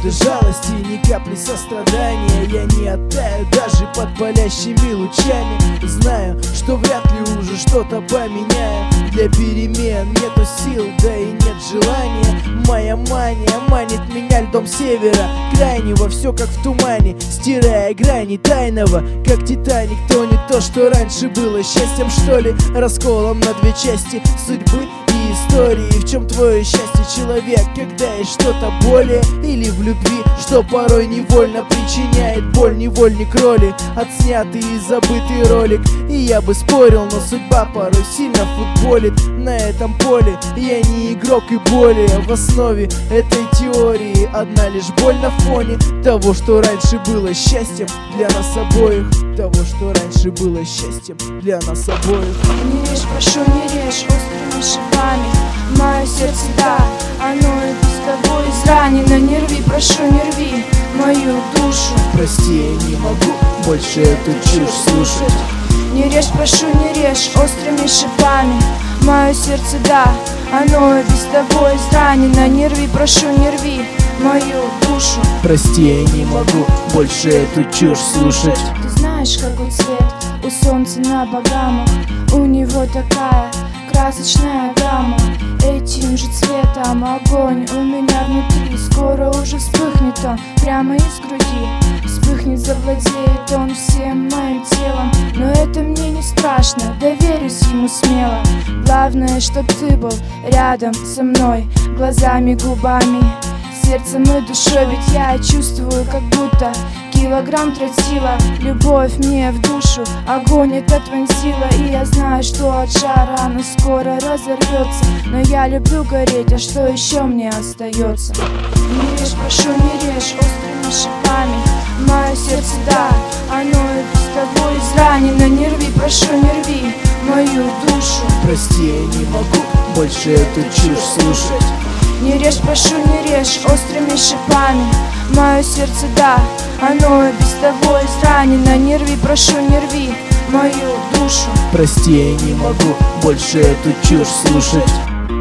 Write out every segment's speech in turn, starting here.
секунды жалости, ни капли сострадания. Я не оттаю даже под палящими лучами. Знаю, что вряд ли уже что-то поменяю. Для перемен нету сил, да и нет желания. Моя мания манит меня льдом севера крайнего. Все как в тумане, стирая грани тайного. Как Титаник тонет то, что раньше было счастьем, что ли. Расколом на две части судьбы и истории. В чем твое счастье, человек, когда есть что-то более? Или в любви, что порой невольно причиняет боль? Невольник роли, отснятый и забытый ролик. И я бы спорил, но судьба порой сильно футболит. На этом поле я не игрок и более. В основе этой теории одна лишь боль на фоне того, что раньше было счастьем для нас обоих. Того, что раньше было счастьем для нас обоих. Не режь, прошу, не режь острыми шипами мое сердце, да, оно и без того изранено. Не рви, прошу, не рви мою душу. Прости, я не могу больше эту чушь слушать. Не режь, прошу, не режь острыми шипами мое сердце, да, оно и без того изранено. Не рви, прошу, не рви мою душу. Прости, я не могу больше эту чушь слушать. Ты знаешь, какой цвет у солнца на богамах? У него такая красочная гамма. Этим же цветом огонь у меня внутри. Скоро уже вспыхнет он прямо из груди. Вспыхнет, завладеет он всем моим телом. Но это мне не страшно, доверюсь ему смело. Главное, чтоб ты был рядом со мной, глазами, губами, сердцем и душой. Ведь я чувствую, как будто килограмм тротила любовь мне в душу, огонь этот вонзила. И я знаю, что от жара она скоро разорвется. Но я люблю гореть, а что еще мне остается? Не режь, прошу, не режь острыми шипами мое сердце, да, оно и без того изранено. Не рви, прошу, не рви мою душу. Прости, я не могу больше эту чушь слушать. Не режь, прошу, не режь острыми шипами мое сердце, да, оно и без того изранено. Не рви, прошу, не рви мою душу. Прости, я не могу больше эту чушь слушать.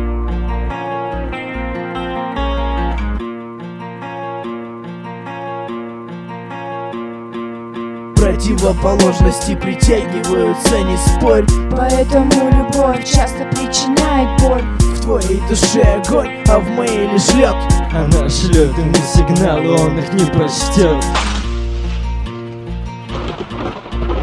Противоположности притягиваются, не спорь. Поэтому любовь часто причиняет боль. В твоей душе огонь, а в моей лишь лед. Она шлет ему сигналы, он их не прочтет.